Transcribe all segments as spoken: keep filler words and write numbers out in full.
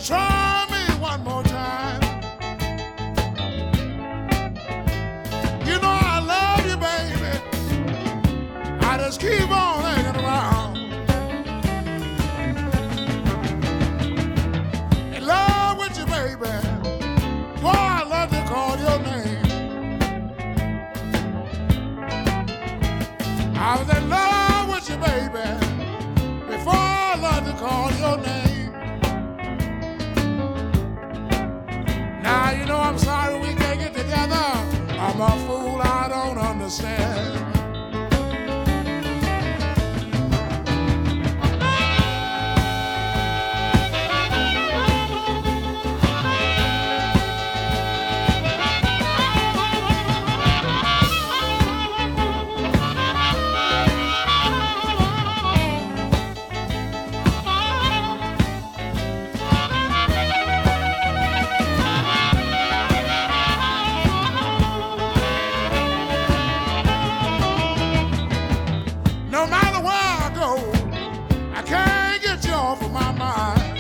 try me one more time. You know I love you, baby. I just keep on hanging around. In love with you, baby. Boy, I love to call your name. I was in love with you, baby, before I learned to call your name. Now you know I'm sorry we can't get together. I'm a fool, I don't understand. No matter where I go, I can't get you off of my mind.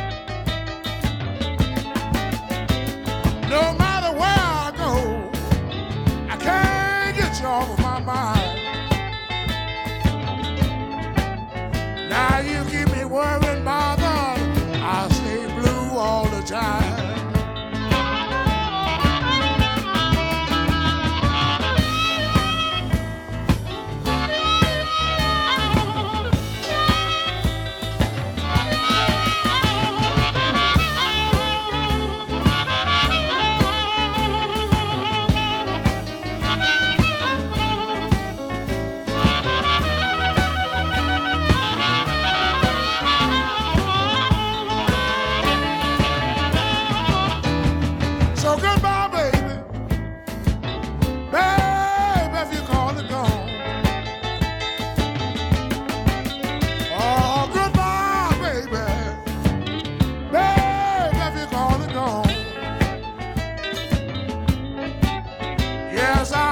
No matter where I go, I can't get you off of my mind. Now you keep me worried, bothered, I stay blue all the time. So goodbye, baby. Baby, if you call it gone. Oh, goodbye, baby. Baby, if you call it gone. Yes, I